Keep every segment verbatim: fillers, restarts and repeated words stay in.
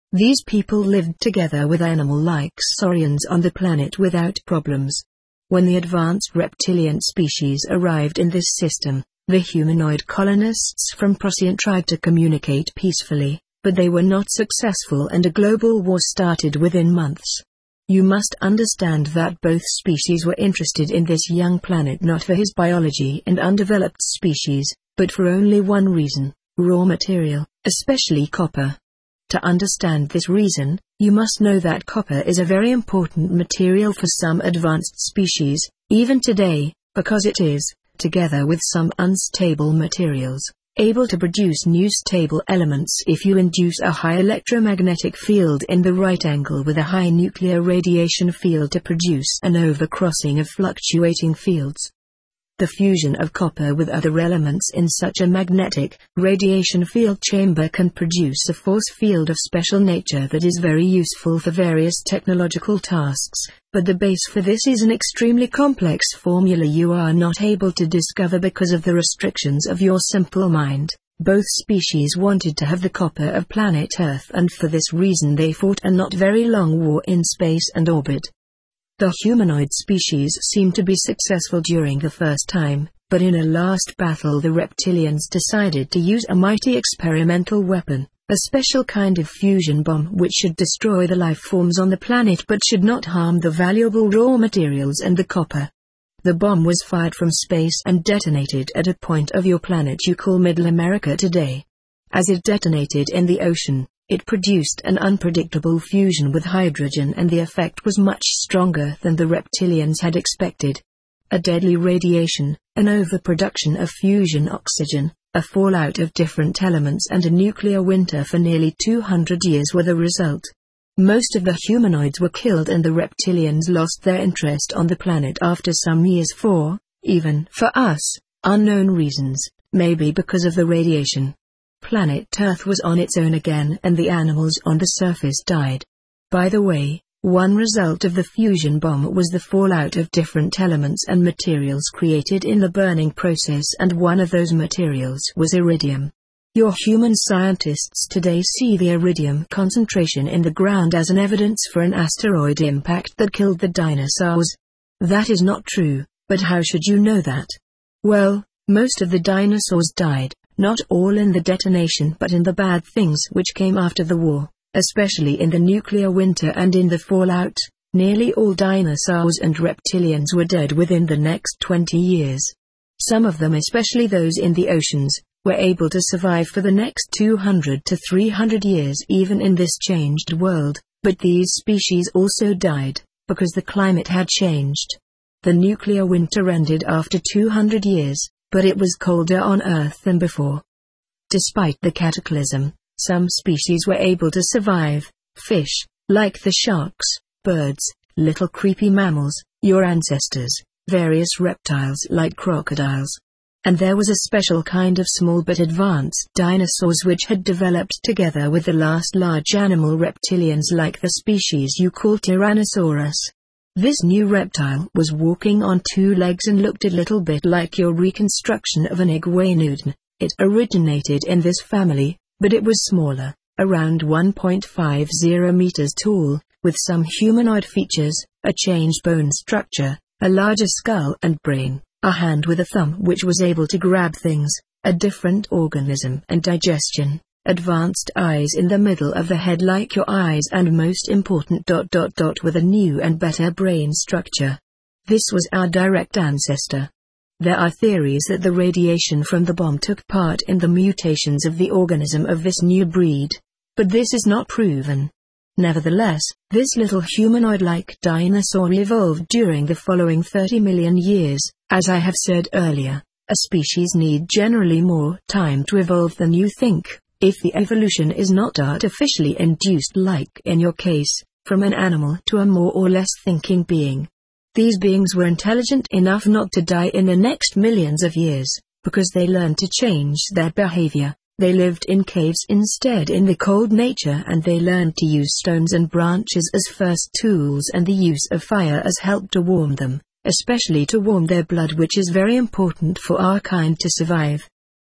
These people lived together with animal-like saurians on the planet without problems. When the advanced reptilian species arrived in this system, the humanoid colonists from Procyon tried to communicate peacefully, but they were not successful and a global war started within months. You must understand that both species were interested in this young planet not for his biology and undeveloped species, but for only one reason: raw material, especially copper. To understand this reason, you must know that copper is a very important material for some advanced species, even today, because it is, together with some unstable materials, able to produce new stable elements if you induce a high electromagnetic field in the right angle with a high nuclear radiation field to produce an overcrossing of fluctuating fields. The fusion of copper with other elements in such a magnetic radiation field chamber can produce a force field of special nature that is very useful for various technological tasks, but the base for this is an extremely complex formula you are not able to discover because of the restrictions of your simple mind. Both species wanted to have the copper of planet Earth, and for this reason they fought a not very long war in space and orbit. The humanoid species seemed to be successful during the first time, but in a last battle the reptilians decided to use a mighty experimental weapon, a special kind of fusion bomb which should destroy the life forms on the planet but should not harm the valuable raw materials and the copper. The bomb was fired from space and detonated at a point of your planet you call Middle America today. As it detonated in the ocean, it produced an unpredictable fusion with hydrogen, and the effect was much stronger than the reptilians had expected. A deadly radiation, an overproduction of fusion oxygen, a fallout of different elements and a nuclear winter for nearly two hundred years were the result. Most of the humanoids were killed and the reptilians lost their interest on the planet after some years for, even for us, unknown reasons, maybe because of the radiation. Planet Earth was on its own again and the animals on the surface died. By the way, one result of the fusion bomb was the fallout of different elements and materials created in the burning process, and one of those materials was iridium. Your human scientists today see the iridium concentration in the ground as an evidence for an asteroid impact that killed the dinosaurs. That is not true, but how should you know that? Well, most of the dinosaurs died. Not all in the detonation but in the bad things which came after the war, especially in the nuclear winter and in the fallout. Nearly all dinosaurs and reptilians were dead within the next twenty years. Some of them, especially those in the oceans, were able to survive for the next two hundred to three hundred years even in this changed world, but these species also died, because the climate had changed. The nuclear winter ended after two hundred years. But it was colder on Earth than before. Despite the cataclysm, some species were able to survive: fish, like the sharks, birds, little creepy mammals, your ancestors, various reptiles like crocodiles. And there was a special kind of small but advanced dinosaurs which had developed together with the last large animal reptilians like the species you call Tyrannosaurus. This new reptile was walking on two legs and looked a little bit like your reconstruction of an iguanodon. It originated in this family, but it was smaller, around one point five zero meters tall, with some humanoid features, a changed bone structure, a larger skull and brain, a hand with a thumb which was able to grab things, a different organism and digestion, advanced eyes in the middle of the head like your eyes, and most important dot dot dot with a new and better brain structure. This was our direct ancestor. There are theories that the radiation from the bomb took part in the mutations of the organism of this new breed, but this is not proven. Nevertheless, this little humanoid-like dinosaur evolved during the following thirty million years. As I have said earlier, a species need generally more time to evolve than you think, if the evolution is not artificially induced, like in your case, from an animal to a more or less thinking being. These beings were intelligent enough not to die in the next millions of years, because they learned to change their behavior. They lived in caves instead in the cold nature, and they learned to use stones and branches as first tools and the use of fire as help to warm them, especially to warm their blood, which is very important for our kind to survive.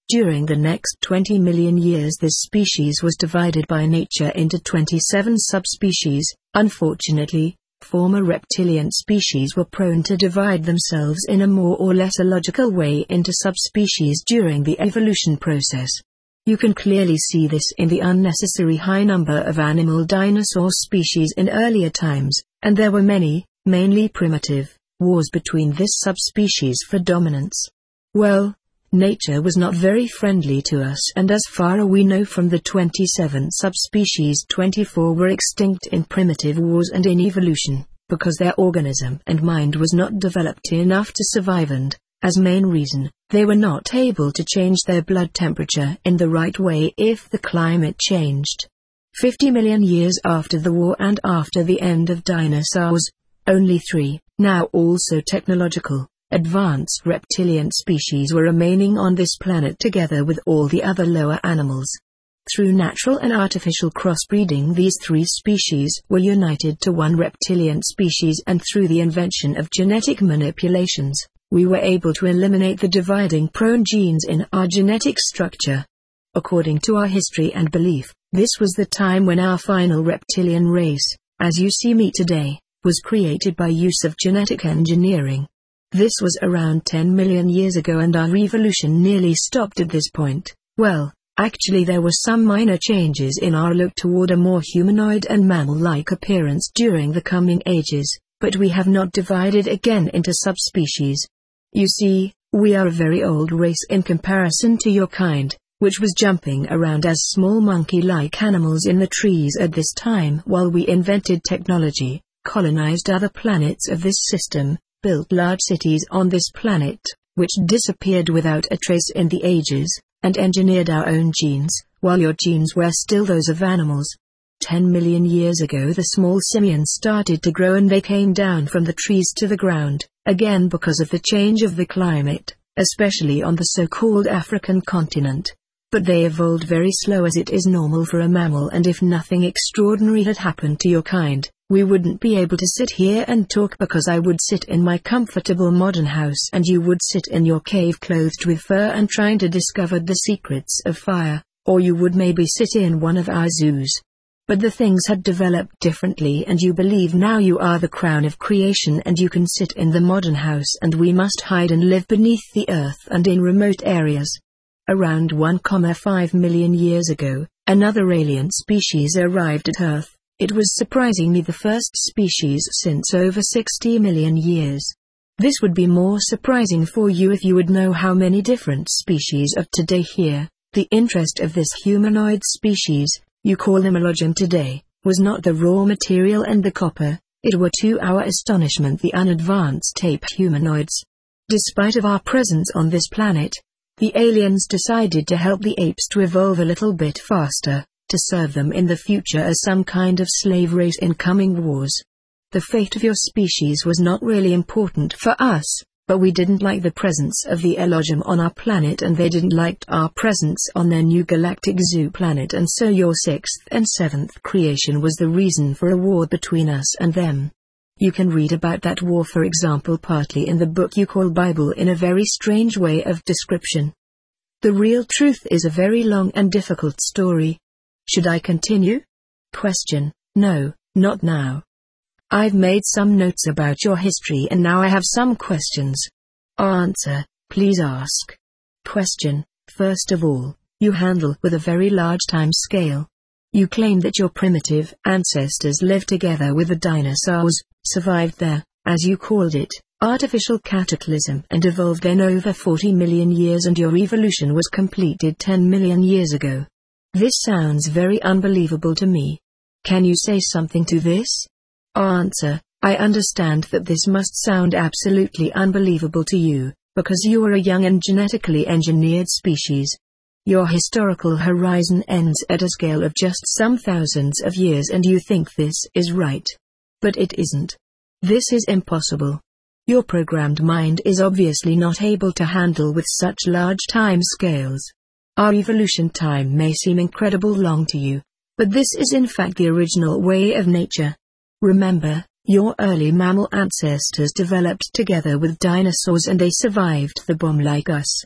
During the next twenty million years this species was divided by nature into twenty-seven subspecies. Unfortunately, former reptilian species were prone to divide themselves in a more or less illogical way into subspecies during the evolution process. You can clearly see this in the unnecessary high number of animal dinosaur species in earlier times, and there were many, mainly primitive, wars between this subspecies for dominance. Well, nature was not very friendly to us, and as far as we know from the twenty-seven subspecies, twenty-four were extinct in primitive wars and in evolution, because their organism and mind was not developed enough to survive, and, as main reason, they were not able to change their blood temperature in the right way if the climate changed. Fifty million years after the war and after the end of dinosaurs, only three, now also technological, advanced reptilian species were remaining on this planet together with all the other lower animals. Through natural and artificial crossbreeding, these three species were united to one reptilian species, and through the invention of genetic manipulations, we were able to eliminate the dividing prone genes in our genetic structure. According to our history and belief, this was the time when our final reptilian race, as you see me today, was created by use of genetic engineering. This was around ten million years ago, and our evolution nearly stopped at this point. Well, actually there were some minor changes in our look toward a more humanoid and mammal-like appearance during the coming ages, but we have not divided again into subspecies. You see, we are a very old race in comparison to your kind, which was jumping around as small monkey-like animals in the trees at this time while we invented technology, colonized other planets of this system, built large cities on this planet, which disappeared without a trace in the ages, and engineered our own genes, while your genes were still those of animals. Ten million years ago the small simians started to grow, and they came down from the trees to the ground, again because of the change of the climate, especially on the so-called African continent. But they evolved very slow, as it is normal for a mammal, and if nothing extraordinary had happened to your kind, we wouldn't be able to sit here and talk, because I would sit in my comfortable modern house and you would sit in your cave clothed with fur and trying to discover the secrets of fire, or you would maybe sit in one of our zoos. But the things had developed differently, and you believe now you are the crown of creation and you can sit in the modern house, and we must hide and live beneath the earth and in remote areas. Around one point five million years ago, another alien species arrived at Earth. It was surprisingly the first species since over sixty million years. This would be more surprising for you if you would know how many different species of today here. The interest of this humanoid species, you call them Elohim today, was not the raw material and the copper, it were to our astonishment the unadvanced ape humanoids. Despite of our presence on this planet, the aliens decided to help the apes to evolve a little bit faster, to serve them in the future as some kind of slave race in coming wars. The fate of your species was not really important for us, but we didn't like the presence of the Elohim on our planet, and they didn't like our presence on their new galactic zoo planet, and so your sixth and seventh creation was the reason for a war between us and them. You can read about that war, for example, partly in the book you call Bible, in a very strange way of description. The real truth is a very long and difficult story. Should I continue? Question: No, not now. I've made some notes about your history and now I have some questions. Answer: Please ask. Question: First of all, you handle with a very large time scale. You claim that your primitive ancestors lived together with the dinosaurs, survived their, as you called it, artificial cataclysm, and evolved in over forty million years, and your evolution was completed ten million years ago. This sounds very unbelievable to me. Can you say something to this? Answer: I understand that this must sound absolutely unbelievable to you, because you are a young and genetically engineered species. Your historical horizon ends at a scale of just some thousands of years, and you think this is right. But it isn't. This is impossible. Your programmed mind is obviously not able to handle with such large time scales. Our evolution time may seem incredible long to you, but this is in fact the original way of nature. Remember, your early mammal ancestors developed together with dinosaurs and they survived the bomb like us.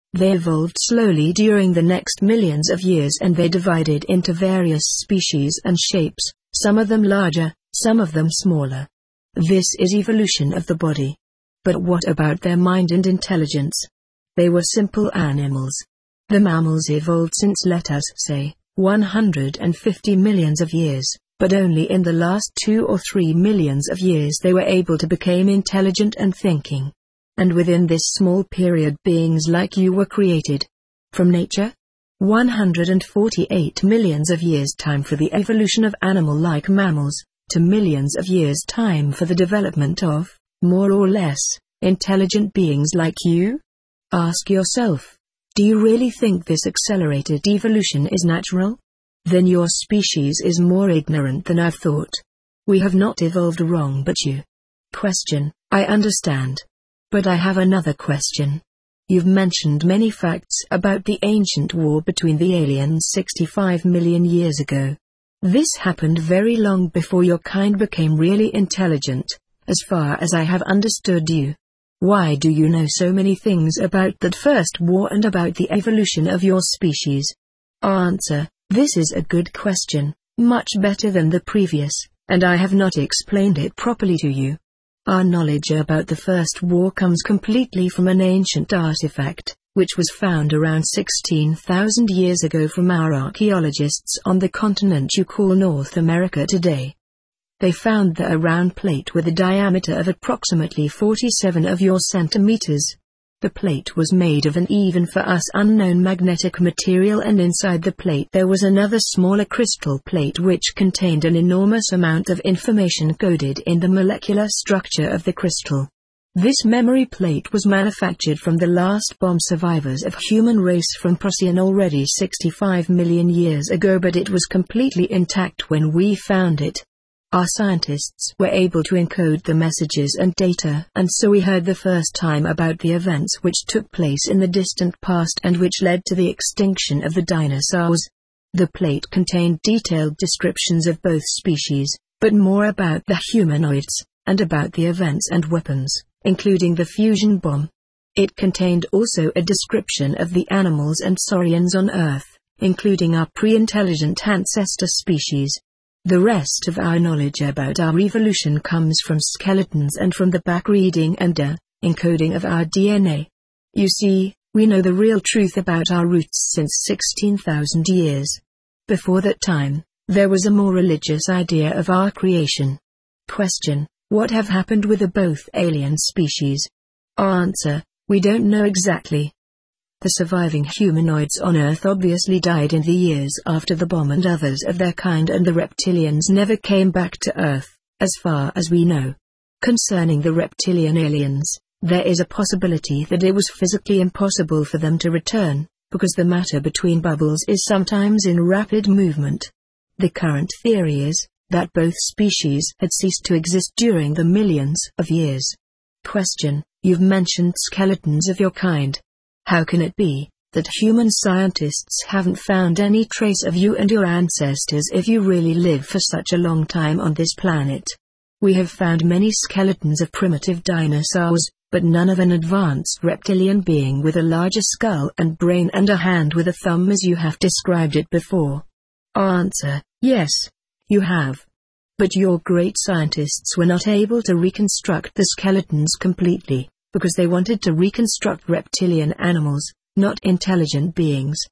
They evolved slowly during the next millions of years, and they divided into various species and shapes, some of them larger, some of them smaller. This is evolution of the body. But what about their mind and intelligence? They were simple animals. The mammals evolved since, let us say, one hundred fifty millions of years, but only in the last two or three millions of years they were able to become intelligent and thinking. And within this small period beings like you were created. From nature? one hundred forty-eight millions of years time for the evolution of animal-like mammals, to millions of years time for the development of, more or less, intelligent beings like you? Ask yourself, do you really think this accelerated evolution is natural? Then your species is more ignorant than I've thought. We have not evolved wrong but you. Question, I understand. But I have another question. You've mentioned many facts about the ancient war between the aliens sixty-five million years ago. This happened very long before your kind became really intelligent, as far as I have understood you. Why do you know so many things about that first war and about the evolution of your species? Answer, this is a good question, much better than the previous, and I have not explained it properly to you. Our knowledge about the First War comes completely from an ancient artifact, which was found around sixteen thousand years ago from our archaeologists on the continent you call North America today. They found there a round plate with a diameter of approximately forty-seven of your centimeters. The plate was made of an even for us unknown magnetic material, and inside the plate there was another smaller crystal plate which contained an enormous amount of information coded in the molecular structure of the crystal. This memory plate was manufactured from the last bomb survivors of human race from Procyon already sixty-five million years ago, but it was completely intact when we found it. Our scientists were able to encode the messages and data, and so we heard the first time about the events which took place in the distant past and which led to the extinction of the dinosaurs. The plate contained detailed descriptions of both species, but more about the humanoids, and about the events and weapons, including the fusion bomb. It contained also a description of the animals and saurians on Earth, including our pre-intelligent ancestor species. The rest of our knowledge about our evolution comes from skeletons and from the back-reading and uh, encoding of our D N A. You see, we know the real truth about our roots since sixteen thousand years. Before that time, there was a more religious idea of our creation. Question, what have happened with the both alien species? Answer, we don't know exactly. The surviving humanoids on Earth obviously died in the years after the bomb, and others of their kind and the reptilians never came back to Earth, as far as we know. Concerning the reptilian aliens, there is a possibility that it was physically impossible for them to return, because the matter between bubbles is sometimes in rapid movement. The current theory is that both species had ceased to exist during the millions of years. Question, you've mentioned skeletons of your kind. How can it be that human scientists haven't found any trace of you and your ancestors if you really lived for such a long time on this planet? We have found many skeletons of primitive dinosaurs, but none of an advanced reptilian being with a larger skull and brain and a hand with a thumb as you have described it before. Answer, yes, you have. But your great scientists were not able to reconstruct the skeletons completely, because they wanted to reconstruct reptilian animals, not intelligent beings.